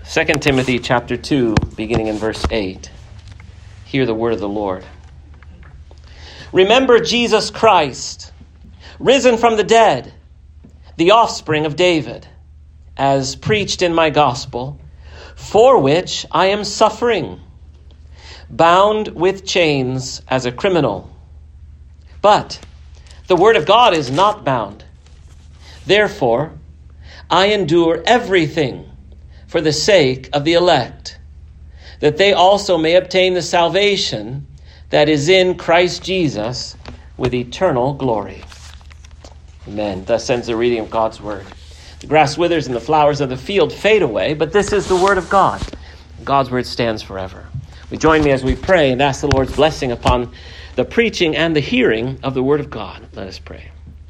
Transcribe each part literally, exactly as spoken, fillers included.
Second Timothy chapter two, beginning in verse eight. Hear the word of the Lord. Remember Jesus Christ, risen from the dead, the offspring of David, as preached in my gospel, for which I am suffering, bound with chains as a criminal. But the word of God is not bound. Therefore, I endure everything for the sake of the elect, that they also may obtain the salvation that is in Christ Jesus with eternal glory. Amen. Thus ends the reading of God's word. The grass withers and the flowers of the field fade away, but this is the word of God. God's word stands forever. We join me as we pray and ask the Lord's blessing upon the preaching and the hearing of the word of God. Let us pray.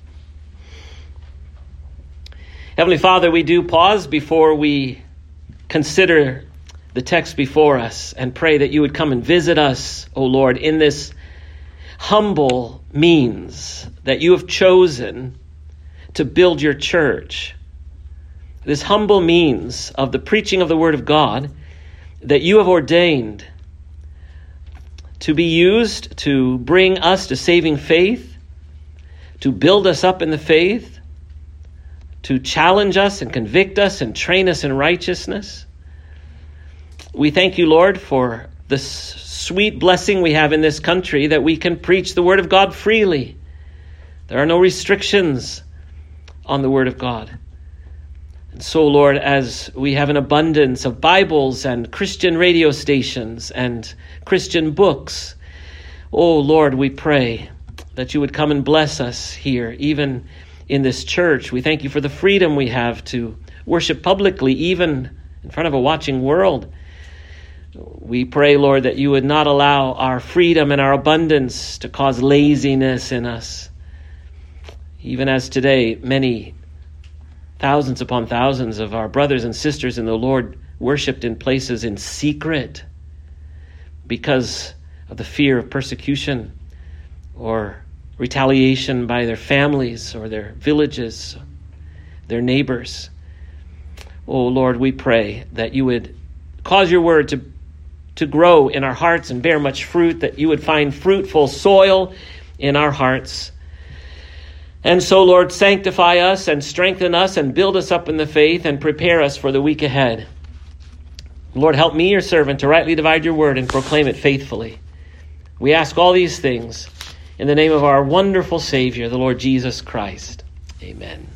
Heavenly Father, we do pause before we consider the text before us and pray that you would come and visit us, O Lord, in this humble means that you have chosen to build your church. This humble means of the preaching of the word of God that you have ordained to be used to bring us to saving faith, to build us up in the faith, to challenge us and convict us and train us in righteousness. We thank you, Lord, for the sweet blessing we have in this country that we can preach the word of God freely. There are no restrictions on the word of God. And so, Lord, as we have an abundance of Bibles and Christian radio stations and Christian books, oh, Lord, we pray that you would come and bless us here, even in this church. We thank you for the freedom we have to worship publicly, even in front of a watching world. We pray, Lord, that you would not allow our freedom and our abundance to cause laziness in us. Even as today, many thousands upon thousands of our brothers and sisters in the Lord worshiped in places in secret because of the fear of persecution or retaliation by their families or their villages, their neighbors. Oh, Lord, we pray that you would cause your word to, to grow in our hearts and bear much fruit, that you would find fruitful soil in our hearts. And so, Lord, sanctify us and strengthen us and build us up in the faith and prepare us for the week ahead. Lord, help me, your servant, to rightly divide your word and proclaim it faithfully. We ask all these things in the name of our wonderful Savior, the Lord Jesus Christ. Amen.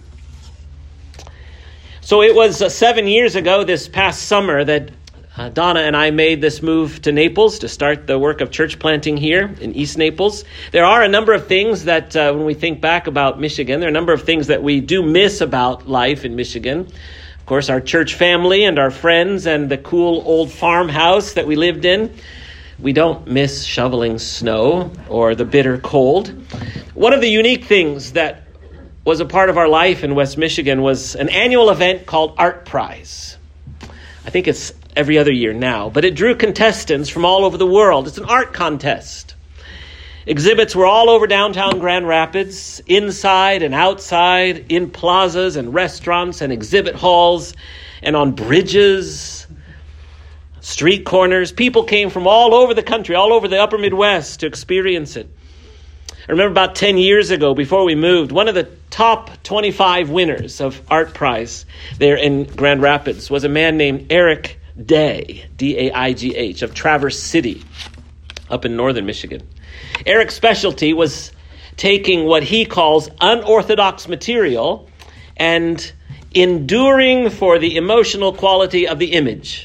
So it was uh, seven years ago this past summer that uh, Donna and I made this move to Naples to start the work of church planting here in East Naples. There are a number of things that uh, when we think back about Michigan, there are a number of things that we do miss about life in Michigan. Of course, our church family and our friends and the cool old farmhouse that we lived in. We don't miss shoveling snow or the bitter cold. One of the unique things that was a part of our life in West Michigan was an annual event called Art Prize. I think it's every other year now, but it drew contestants from all over the world. It's an art contest. Exhibits were all over downtown Grand Rapids, inside and outside, in plazas and restaurants and exhibit halls, and on bridges, street corners. People came from all over the country, all over the upper Midwest to experience it. I remember about ten years ago, before we moved, one of the top twenty-five winners of Art Prize there in Grand Rapids was a man named Eric Day, D A I G H, of Traverse City, up in northern Michigan. Eric's specialty was taking what he calls unorthodox material and enduring for the emotional quality of the image.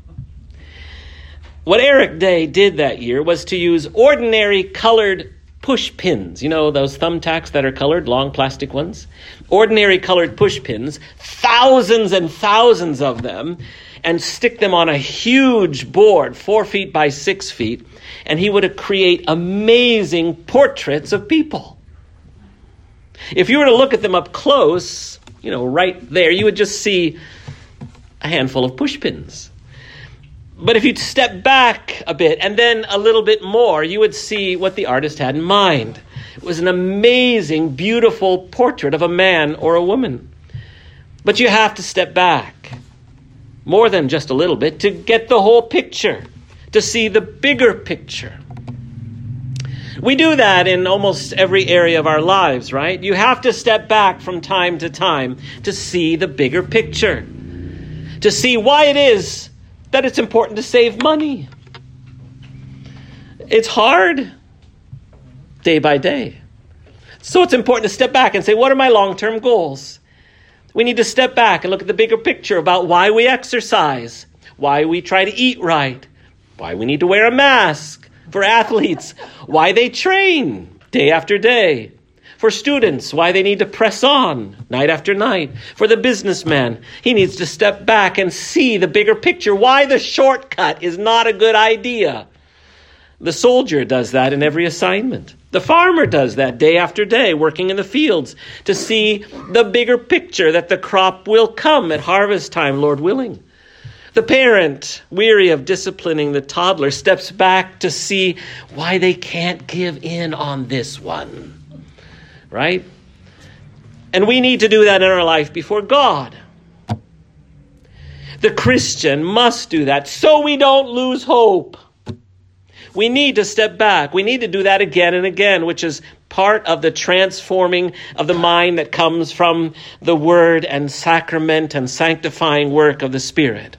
What Eric Day did that year was to use ordinary colored push pins. You know, those thumbtacks that are colored, long plastic ones? Ordinary colored push pins, thousands and thousands of them, and stick them on a huge board, four feet by six feet, and he would create amazing portraits of people. If you were to look at them up close, you know, right there, you would just see a handful of push pins. But if you step back a bit and then a little bit more, you would see what the artist had in mind. It was an amazing, beautiful portrait of a man or a woman. But you have to step back. more than just a little bit, to get the whole picture, to see the bigger picture. We do that in almost every area of our lives, right? You have to step back from time to time to see the bigger picture, to see why it is that it's important to save money. It's hard day by day. So it's important to step back and say, what are my long-term goals? We need to step back and look at the bigger picture about why we exercise, why we try to eat right, why we need to wear a mask for athletes, why they train day after day. For students, why they need to press on night after night. For the businessman, he needs to step back and see the bigger picture, why the shortcut is not a good idea. The soldier does that in every assignment. The farmer does that day after day, working in the fields to see the bigger picture that the crop will come at harvest time, Lord willing. The parent, weary of disciplining the toddler, steps back to see why they can't give in on this one. Right? And we need to do that in our life before God. The Christian must do that so we don't lose hope. We need to step back. We need to do that again and again, which is part of the transforming of the mind that comes from the word and sacrament and sanctifying work of the Spirit.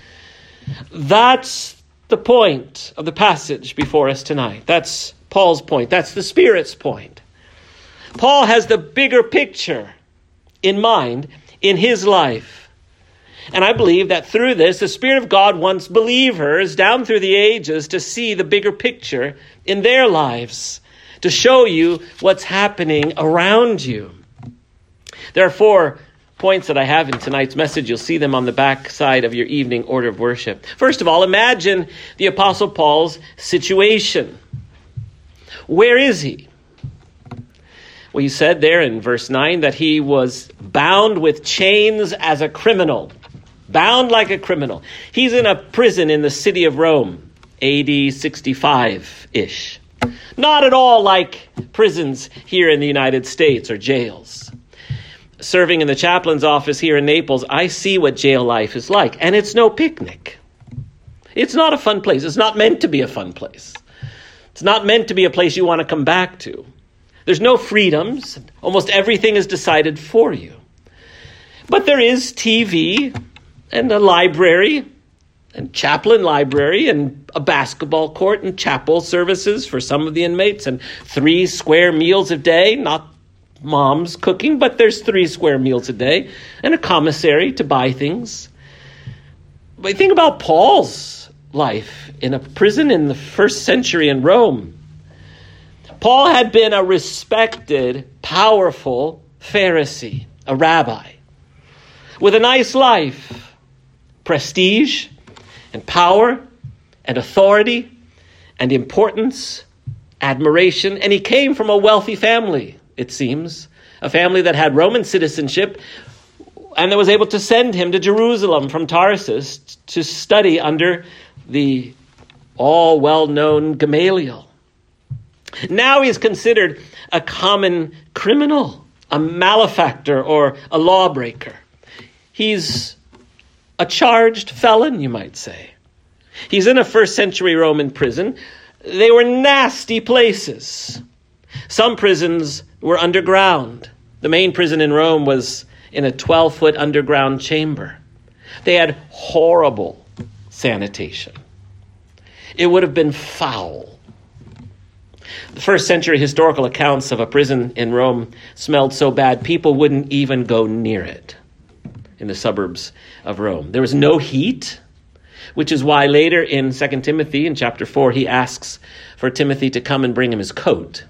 That's the point of the passage before us tonight. That's Paul's point. That's the Spirit's point. Paul has the bigger picture in mind in his life. And I believe that through this, the Spirit of God wants believers down through the ages to see the bigger picture in their lives, to show you what's happening around you. There are four points that I have in tonight's message. You'll see them on the back side of your evening order of worship. First of all, imagine the Apostle Paul's situation. Where is he? Well, you said there in verse nine that he was bound with chains as a criminal. Bound like a criminal. He's in a prison in the city of Rome, A D sixty-five-ish. Not at all like prisons here in the United States or jails. Serving in the chaplain's office here in Naples, I see what jail life is like. And it's no picnic. It's not a fun place. It's not meant to be a fun place. It's not meant to be a place you want to come back to. There's no freedoms. Almost everything is decided for you. But there is T V and a library and chaplain library and a basketball court and chapel services for some of the inmates and three square meals a day, not mom's cooking, but there's three square meals a day and a commissary to buy things. But think about Paul's life in a prison in the first century in Rome. Paul had been a respected, powerful Pharisee, a rabbi, with a nice life, prestige and power and authority and importance, admiration. And he came from a wealthy family, it seems, a family that had Roman citizenship and that was able to send him to Jerusalem from Tarsus to study under the all well-known Gamaliel. Now he is considered a common criminal, a malefactor, or a lawbreaker. He's a charged felon, you might say. He's in a first century Roman prison. They were nasty places. Some prisons were underground. The main prison in Rome was in a twelve-foot underground chamber. They had horrible sanitation. It would have been foul. The first century historical accounts of a prison in Rome smelled so bad, people wouldn't even go near it in the suburbs of Rome. There was no heat, which is why later in Second Timothy, in chapter four, he asks for Timothy to come and bring him his coat.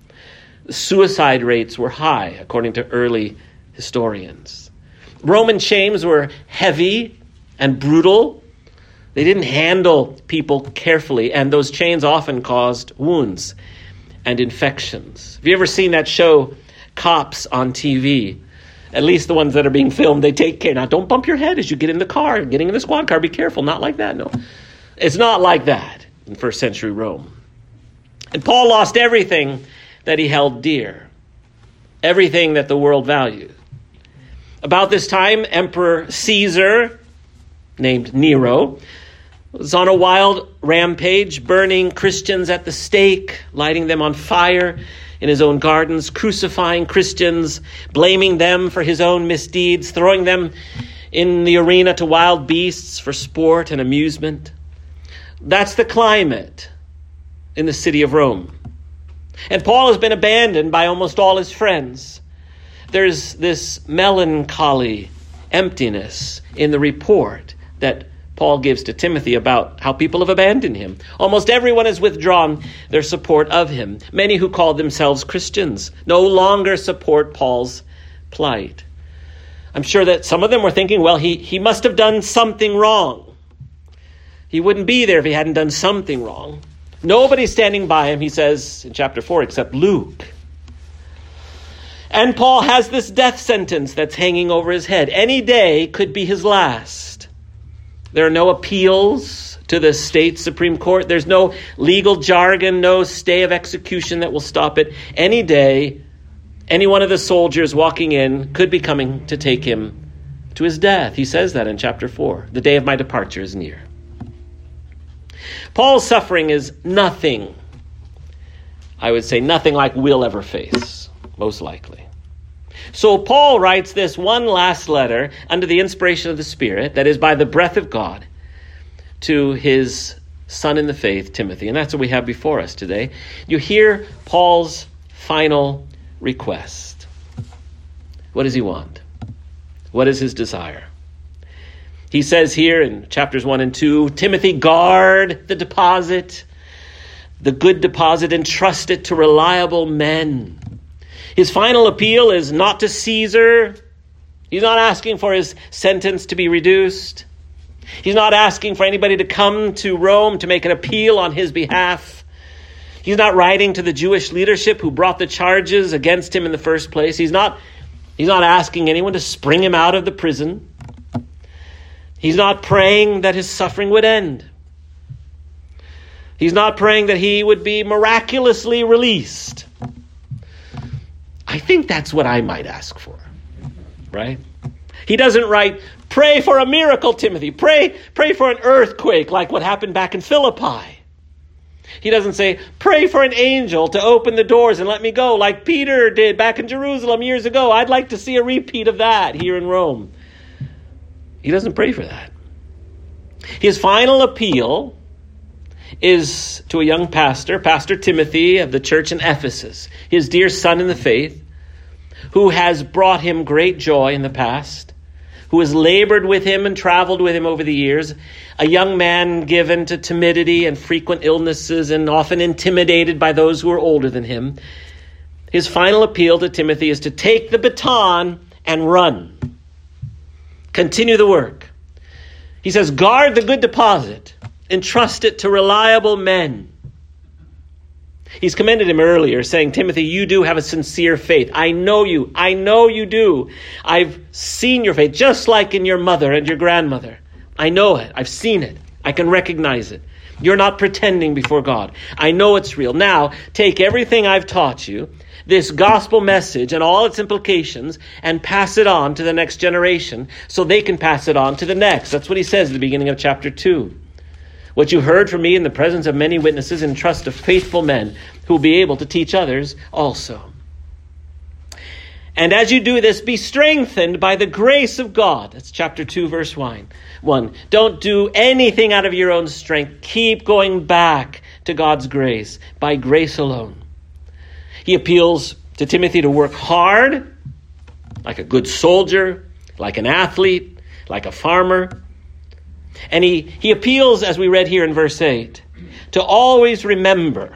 Suicide rates were high, according to early historians. Roman chains were heavy and brutal. They didn't handle people carefully, and those chains often caused wounds and infections. Have you ever seen that show, Cops, on T V? At least the ones that are being filmed, they take care. Now, don't bump your head as you get in the car. Getting in the squad car, be careful. Not like that, no. It's not like that in first century Rome. And Paul lost everything that he held dear, everything that the world valued. About this time, Emperor Caesar named Nero, was on a wild rampage, burning Christians at the stake, lighting them on fire in his own gardens, crucifying Christians, blaming them for his own misdeeds, throwing them in the arena to wild beasts for sport and amusement. That's the climate in the city of Rome. And Paul has been abandoned by almost all his friends. There's this melancholy emptiness in the report that Paul gives to Timothy about how people have abandoned him. Almost everyone has withdrawn their support of him. Many who call themselves Christians no longer support Paul's plight. I'm sure that some of them were thinking, well, he, he must have done something wrong. He wouldn't be there if he hadn't done something wrong. Nobody's standing by him, he says in chapter four, except Luke. And Paul has this death sentence that's hanging over his head. Any day could be his last. There are no appeals to the state Supreme Court. There's no legal jargon, no stay of execution that will stop it. Any day, any one of the soldiers walking in could be coming to take him to his death. He says that in chapter four. The day of my departure is near. Paul's suffering is nothing, I would say nothing like we'll ever face, most likely. So Paul writes this one last letter under the inspiration of the Spirit, that is by the breath of God, to his son in the faith, Timothy. And that's what we have before us today. You hear Paul's final request. What does he want? What is his desire? He says here in chapters one and two, Timothy, guard the deposit, the good deposit, entrust it to reliable men. His final appeal is not to Caesar. He's not asking for his sentence to be reduced. He's not asking for anybody to come to Rome to make an appeal on his behalf. He's not writing to the Jewish leadership who brought the charges against him in the first place. He's not, he's not asking anyone to spring him out of the prison. He's not praying that his suffering would end. He's not praying that he would be miraculously released. I think that's what I might ask for, right? He doesn't write, pray for a miracle, Timothy. Pray, pray for an earthquake like what happened back in Philippi. He doesn't say, pray for an angel to open the doors and let me go like Peter did back in Jerusalem years ago. I'd like to see a repeat of that here in Rome. He doesn't pray for that. His final appeal is to a young pastor, Pastor Timothy of the church in Ephesus, his dear son in the faith, who has brought him great joy in the past, who has labored with him and traveled with him over the years, a young man given to timidity and frequent illnesses and often intimidated by those who are older than him. His final appeal to Timothy is to take the baton and run. Continue the work. He says, guard the good deposit. Entrust it to reliable men. He's commended him earlier, saying, Timothy, you do have a sincere faith. I know you. I know you do. I've seen your faith, just like in your mother and your grandmother. I know it. I've seen it. I can recognize it. You're not pretending before God. I know it's real. Now, take everything I've taught you, this gospel message and all its implications, and pass it on to the next generation so they can pass it on to the next. That's what he says at the beginning of chapter two. What you heard from me in the presence of many witnesses, entrust to faithful men who will be able to teach others also. And as you do this, be strengthened by the grace of God. That's chapter two, verse one. Don't do anything out of your own strength. Keep going back to God's grace, by grace alone. He appeals to Timothy to work hard, like a good soldier, like an athlete, like a farmer. And he, he appeals, as we read here in verse eight, to always remember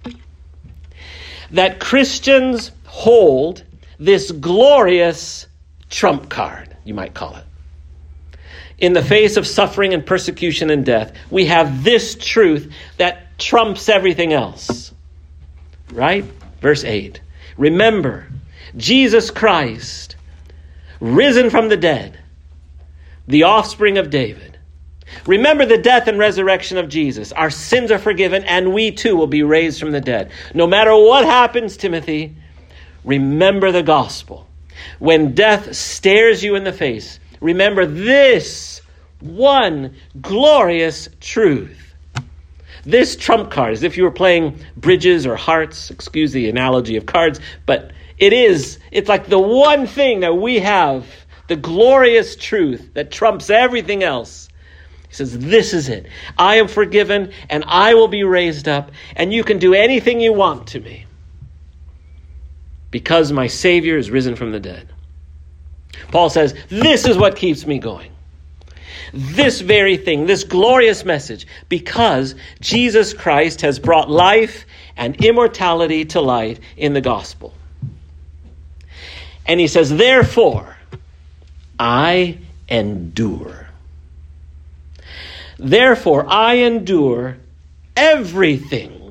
that Christians hold this glorious trump card, you might call it. In the face of suffering and persecution and death, we have this truth that trumps everything else. Right? Verse eight. Remember, Jesus Christ, risen from the dead, the offspring of David. Remember the death and resurrection of Jesus. Our sins are forgiven, and we too will be raised from the dead. No matter what happens, Timothy, remember the gospel. When death stares you in the face, remember this one glorious truth. This trump card, as if you were playing bridges or hearts, excuse the analogy of cards, but it is, it's like the one thing that we have, the glorious truth that trumps everything else. He says, this is it. I am forgiven and I will be raised up, and you can do anything you want to me because my Savior is risen from the dead. Paul says, this is what keeps me going. This very thing, this glorious message, because Jesus Christ has brought life and immortality to light in the gospel. And he says, therefore, I endure. Therefore, I endure everything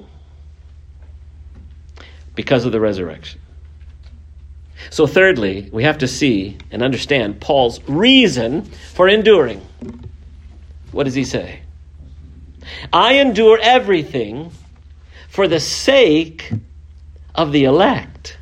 because of the resurrection. So thirdly, we have to see and understand Paul's reason for enduring. What does he say? I endure everything for the sake of the elect.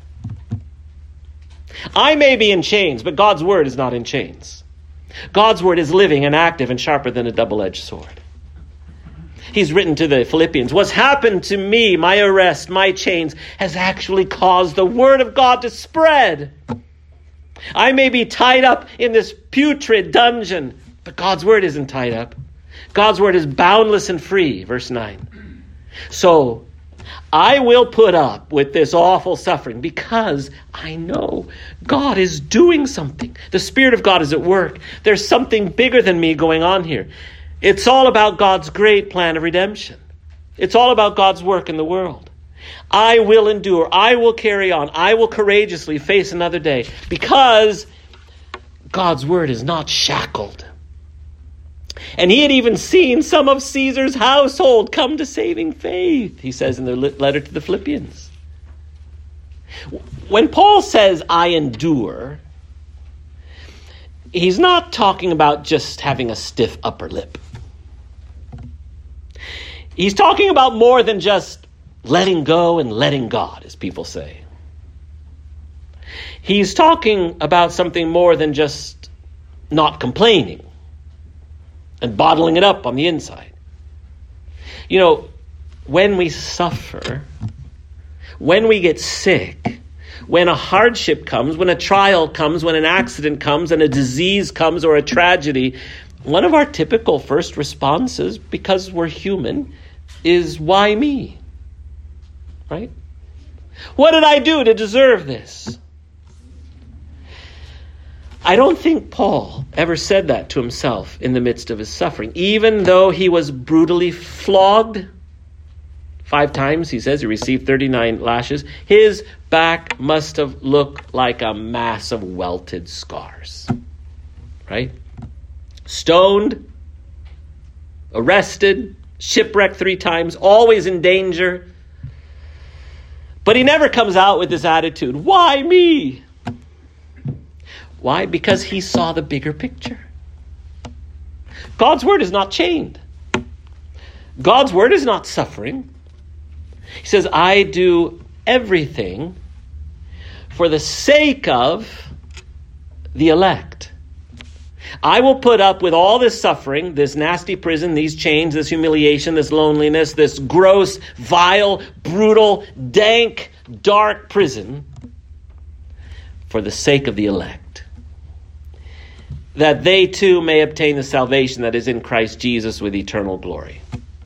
I may be in chains, but God's word is not in chains. God's word is living and active and sharper than a double-edged sword. He's written to the Philippians, what's happened to me, my arrest, my chains, has actually caused the word of God to spread. I may be tied up in this putrid dungeon, but God's word isn't tied up. God's word is boundless and free, verse nine. So, I will put up with this awful suffering because I know God is doing something. The Spirit of God is at work. There's something bigger than me going on here. It's all about God's great plan of redemption. It's all about God's work in the world. I will endure. I will carry on. I will courageously face another day because God's word is not shackled. And he had even seen some of Caesar's household come to saving faith, he says in the letter to the Philippians. When Paul says, I endure, he's not talking about just having a stiff upper lip. He's talking about more than just letting go and letting God, as people say. He's talking about something more than just not complaining and bottling it up on the inside. You know, when we suffer, when we get sick, when a hardship comes, when a trial comes, when an accident comes, and a disease comes or a tragedy, one of our typical first responses, because we're human, is, why me? Right? What did I do to deserve this? I don't think Paul ever said that to himself in the midst of his suffering. Even though he was brutally flogged, five times, he says, he received thirty-nine lashes, his back must have looked like a mass of welted scars. Right? Stoned, arrested, shipwrecked three times, always in danger. But he never comes out with this attitude, why me? Why? Because he saw the bigger picture. God's word is not chained. God's word is not suffering. He says, I do everything for the sake of the elect. I will put up with all this suffering, this nasty prison, these chains, this humiliation, this loneliness, this gross, vile, brutal, dank, dark prison for the sake of the elect, that they too may obtain the salvation that is in Christ Jesus with eternal glory.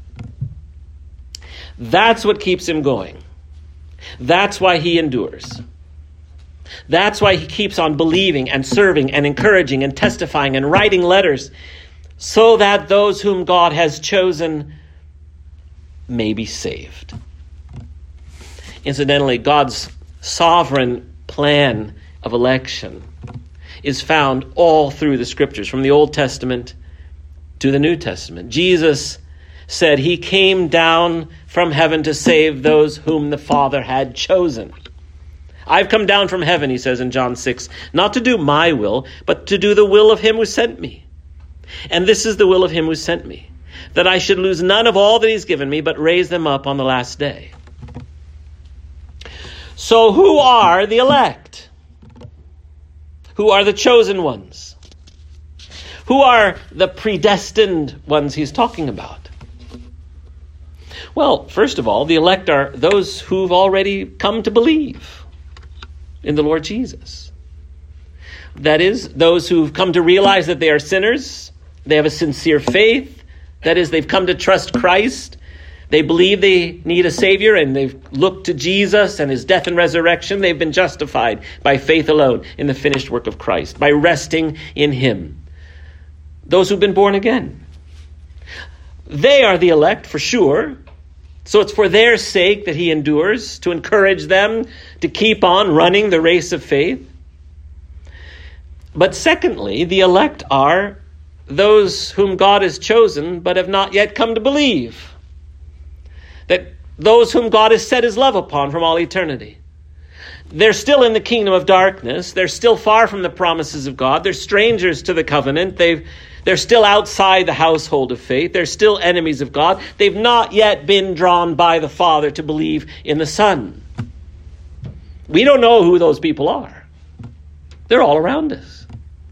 That's what keeps him going. That's why he endures. That's why he keeps on believing and serving and encouraging and testifying and writing letters, so that those whom God has chosen may be saved. Incidentally, God's sovereign plan of election is found all through the scriptures, from the Old Testament to the New Testament. Jesus said he came down from heaven to save those whom the Father had chosen. I've come down from heaven, he says in John six, not to do my will, but to do the will of him who sent me. And this is the will of him who sent me, that I should lose none of all that he's given me, but raise them up on the last day. So who are the elect? Who are the chosen ones? Who are the predestined ones he's talking about? Well, first of all, the elect are those who've already come to believe in the Lord Jesus. That is, those who've come to realize that they are sinners. They have a sincere faith. That is, they've come to trust Christ. They believe they need a Savior, and they've looked to Jesus and his death and resurrection. They've been justified by faith alone in the finished work of Christ, by resting in him. Those who've been born again. They are the elect for sure. So it's for their sake that he endures, to encourage them to keep on running the race of faith. But secondly, the elect are those whom God has chosen but have not yet come to believe. That those whom God has set his love upon from all eternity. They're still in the kingdom of darkness. They're still far from the promises of God. They're strangers to the covenant. They've, they're still outside the household of faith. They're still enemies of God. They've not yet been drawn by the Father to believe in the Son. We don't know who those people are. They're all around us.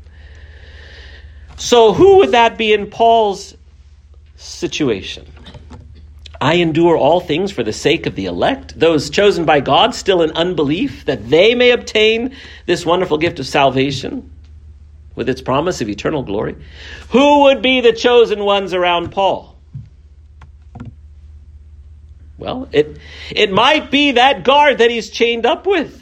So who would that be in Paul's situation? I endure all things for the sake of the elect, those chosen by God, still in unbelief, that they may obtain this wonderful gift of salvation with its promise of eternal glory. Who would be the chosen ones around Paul? Well, it, it might be that guard that he's chained up with.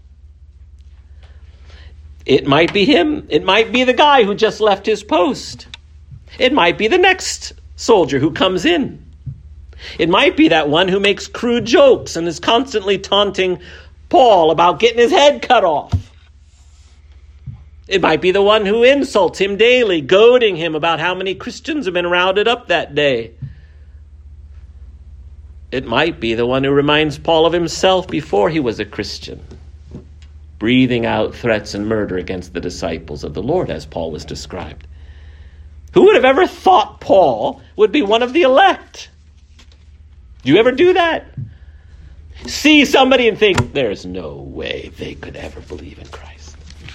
It might be him. It might be the guy who just left his post. It might be the next soldier who comes in. It might be that one who makes crude jokes and is constantly taunting Paul about getting his head cut off. It might be the one who insults him daily, goading him about how many Christians have been rounded up that day. It might be the one who reminds Paul of himself before he was a Christian, breathing out threats and murder against the disciples of the Lord, as Paul was described. Who would have ever thought Paul would be one of the elect? Do you ever do that? See somebody and think, there's no way they could ever believe in Christ.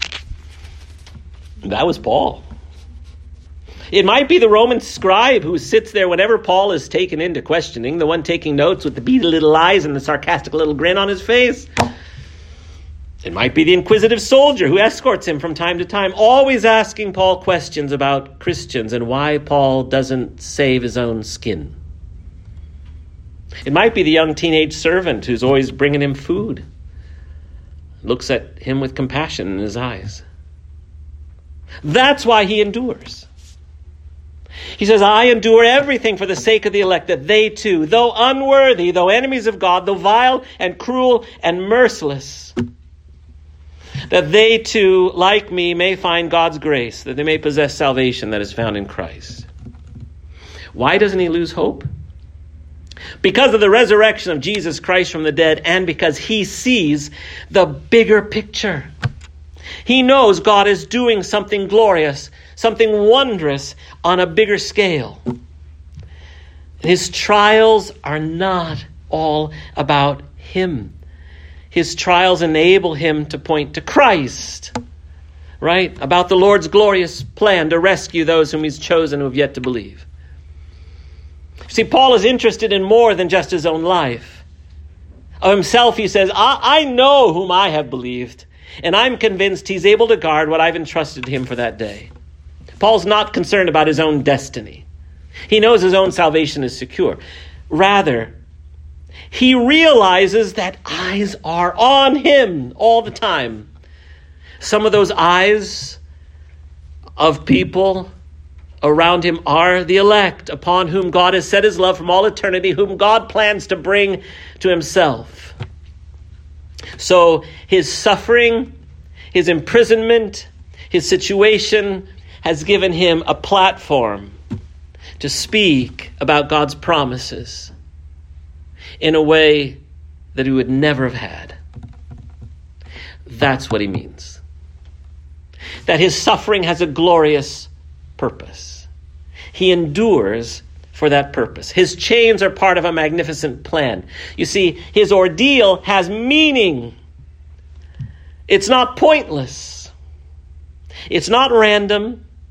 That was Paul. It might be the Roman scribe who sits there whenever Paul is taken into questioning, the one taking notes with the beady little eyes and the sarcastic little grin on his face. It might be the inquisitive soldier who escorts him from time to time, always asking Paul questions about Christians and why Paul doesn't save his own skin. It might be the young teenage servant who's always bringing him food, looks at him with compassion in his eyes. That's why he endures. He says, I endure everything for the sake of the elect, that they too, though unworthy, though enemies of God, though vile and cruel and merciless, that they too, like me, may find God's grace, that they may possess salvation that is found in Christ. Why doesn't he lose hope? Because of the resurrection of Jesus Christ from the dead, and because he sees the bigger picture. He knows God is doing something glorious, something wondrous on a bigger scale. His trials are not all about him. His trials enable him to point to Christ, right? About the Lord's glorious plan to rescue those whom he's chosen who have yet to believe. See, Paul is interested in more than just his own life. Of himself, he says, I, I know whom I have believed, and I'm convinced he's able to guard what I've entrusted to him for that day. Paul's not concerned about his own destiny. He knows his own salvation is secure. Rather, he realizes that eyes are on him all the time. Some of those eyes of people around him are the elect, upon whom God has set his love from all eternity, whom God plans to bring to himself. So his suffering, his imprisonment, his situation has given him a platform to speak about God's promises in a way that he would never have had. That's what he means. That his suffering has a glorious purpose. He endures for that purpose. His chains are part of a magnificent plan. You see, his ordeal has meaning. It's not pointless. It's not random.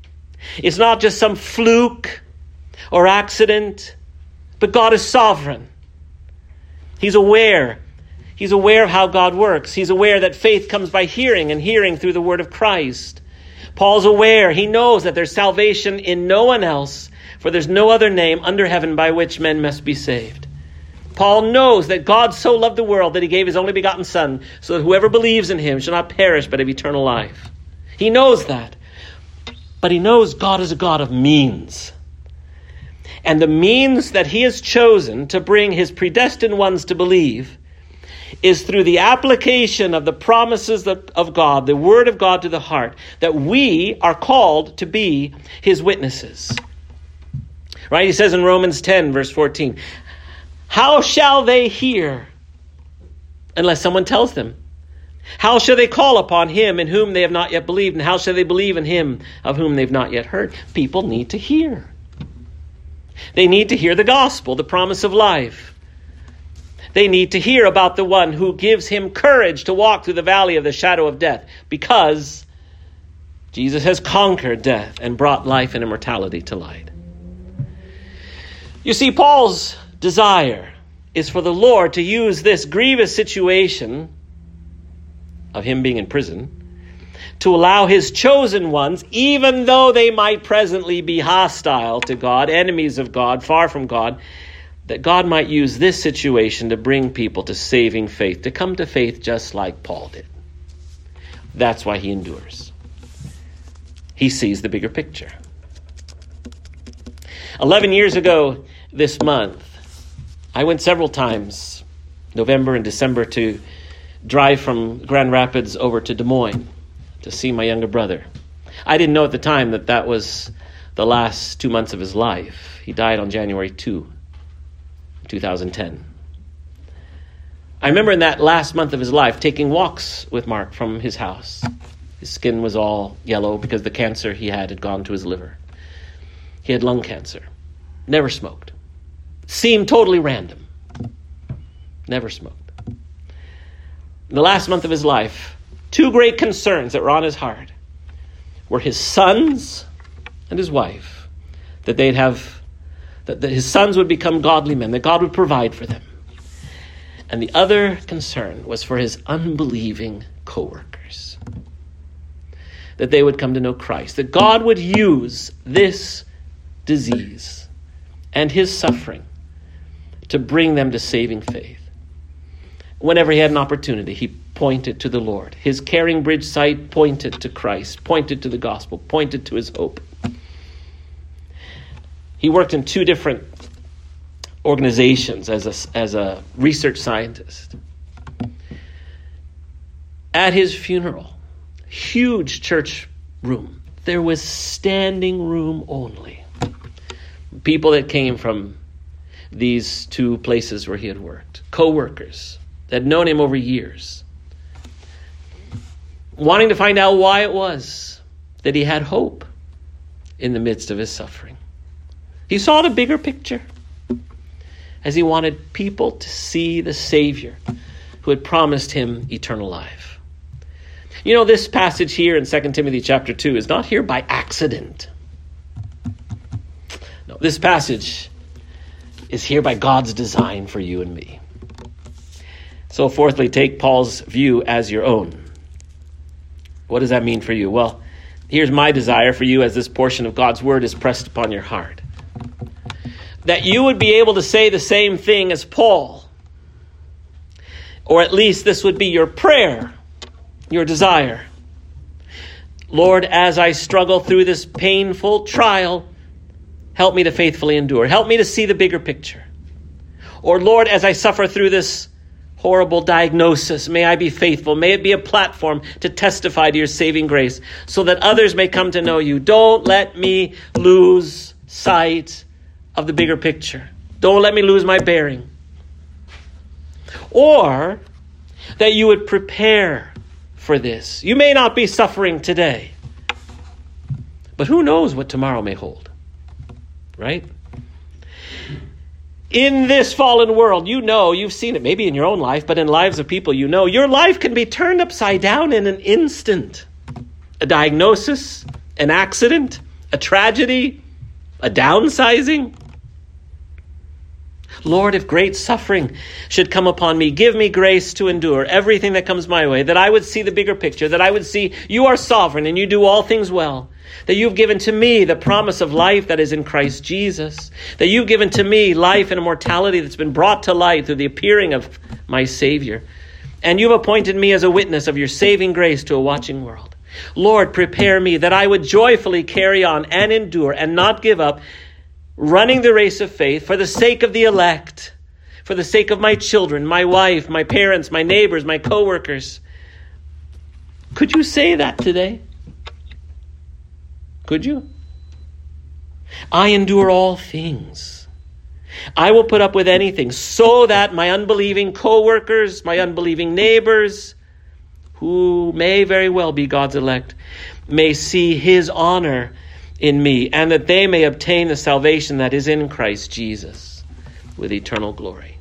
It's not just some fluke or accident, but God is sovereign. He's aware. He's aware of how God works. He's aware that faith comes by hearing, and hearing through the word of Christ. Paul's aware. He knows that there's salvation in no one else, for there's no other name under heaven by which men must be saved. Paul knows that God so loved the world that he gave his only begotten Son, so that whoever believes in him shall not perish but have eternal life. He knows that. But he knows God is a God of means. And the means that he has chosen to bring his predestined ones to believe is through the application of the promises of God, the word of God to the heart, that we are called to be his witnesses. Right? He says in Romans ten, verse fourteen, how shall they hear unless someone tells them? How shall they call upon him in whom they have not yet believed? And how shall they believe in him of whom they've not yet heard? People need to hear. They need to hear the gospel, the promise of life. They need to hear about the one who gives him courage to walk through the valley of the shadow of death, because Jesus has conquered death and brought life and immortality to light. You see, Paul's desire is for the Lord to use this grievous situation of him being in prison to allow his chosen ones, even though they might presently be hostile to God, enemies of God, far from God, that God might use this situation to bring people to saving faith, to come to faith just like Paul did. That's why he endures. He sees the bigger picture. Eleven years ago this month, I went several times, November and December, to drive from Grand Rapids over to Des Moines to see my younger brother. I didn't know at the time that that was the last two months of his life. He died on January second, two thousand ten. I remember in that last month of his life taking walks with Mark from his house. His skin was all yellow because the cancer he had had gone to his liver. He had lung cancer. Never smoked. Seemed totally random. Never smoked. In the last month of his life, two great concerns that were on his heart were his sons and his wife. That they'd have, that, that his sons would become godly men, that God would provide for them. And the other concern was for his unbelieving co-workers. That they would come to know Christ. That God would use this disease and his suffering to bring them to saving faith. Whenever he had an opportunity, he pointed to the Lord. His Caring Bridge site pointed to Christ, pointed to the gospel, pointed to his hope. He worked in two different organizations as a, as a research scientist. At his funeral, huge church room, there was standing room only. People that came from these two places where he had worked, co-workers that had known him over years, wanting to find out why it was that he had hope in the midst of his suffering. He saw the bigger picture as he wanted people to see the Savior who had promised him eternal life. You know, this passage here in Second Timothy chapter two is not here by accident. No, this passage is here by God's design for you and me. So fourthly, take Paul's view as your own. What does that mean for you? Well, here's my desire for you as this portion of God's word is pressed upon your heart. That you would be able to say the same thing as Paul. Or at least this would be your prayer, your desire. Lord, as I struggle through this painful trial, help me to faithfully endure. Help me to see the bigger picture. Or Lord, as I suffer through this horrible diagnosis, may I be faithful. May it be a platform to testify to your saving grace so that others may come to know you. Don't let me lose sight of the bigger picture. Don't let me lose my bearing. Or that you would prepare for this. You may not be suffering today, but who knows what tomorrow may hold, right? In this fallen world, you know, you've seen it maybe in your own life, but in lives of people you know, your life can be turned upside down in an instant. A diagnosis, an accident, A tragedy? A downsizing? Lord, if great suffering should come upon me, give me grace to endure everything that comes my way, that I would see the bigger picture, that I would see you are sovereign and you do all things well, that you've given to me the promise of life that is in Christ Jesus, that you've given to me life and immortality that's been brought to light through the appearing of my Savior, and you've appointed me as a witness of your saving grace to a watching world. Lord, prepare me that I would joyfully carry on and endure and not give up, running the race of faith for the sake of the elect, for the sake of my children, my wife, my parents, my neighbors, my co-workers. Could you say that today? Could you? I endure all things. I will put up with anything so that my unbelieving co-workers, my unbelieving neighbors, who may very well be God's elect, may see his honor in me, and that they may obtain the salvation that is in Christ Jesus with eternal glory.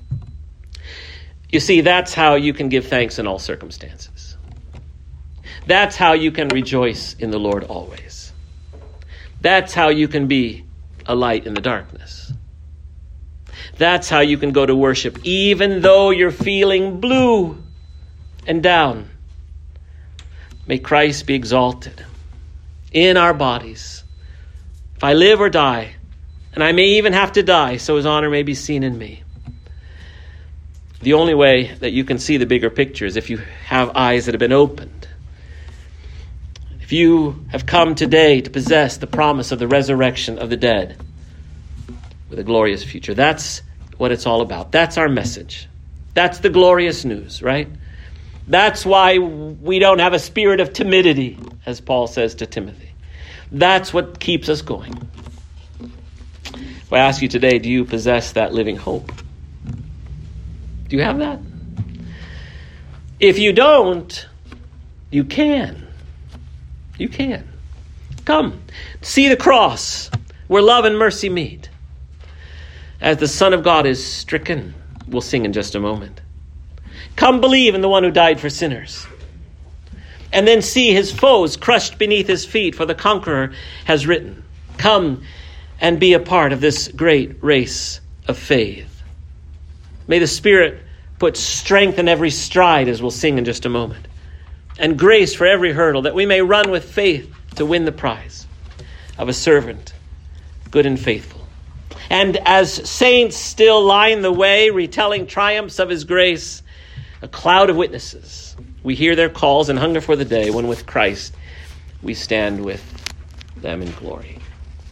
You see, that's how you can give thanks in all circumstances. That's how you can rejoice in the Lord always. That's how you can be a light in the darkness. That's how you can go to worship even though you're feeling blue and down. May Christ be exalted in our bodies. If I live or die, and I may even have to die, so his honor may be seen in me. The only way that you can see the bigger picture is if you have eyes that have been opened. If you have come today to possess the promise of the resurrection of the dead with a glorious future. That's what it's all about. That's our message. That's the glorious news, right? That's why we don't have a spirit of timidity, as Paul says to Timothy. That's what keeps us going. If I ask you today, do you possess that living hope? Do you have that? If you don't, you can. You can. Come, see the cross where love and mercy meet. As the Son of God is stricken, we'll sing in just a moment. Come believe in the one who died for sinners. And then see his foes crushed beneath his feet, for the conqueror has written. Come and be a part of this great race of faith. May the Spirit put strength in every stride, as we'll sing in just a moment, and grace for every hurdle, that we may run with faith to win the prize of a servant, good and faithful. And as saints still line the way, retelling triumphs of his grace, a cloud of witnesses, we hear their calls and hunger for the day when with Christ we stand with them in glory.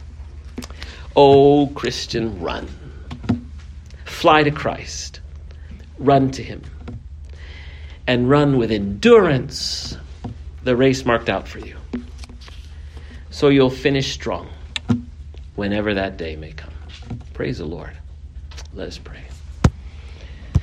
O Christian, run. Fly to Christ. Run to him. And run with endurance the race marked out for you, so you'll finish strong whenever that day may come. Praise the Lord. Let us pray.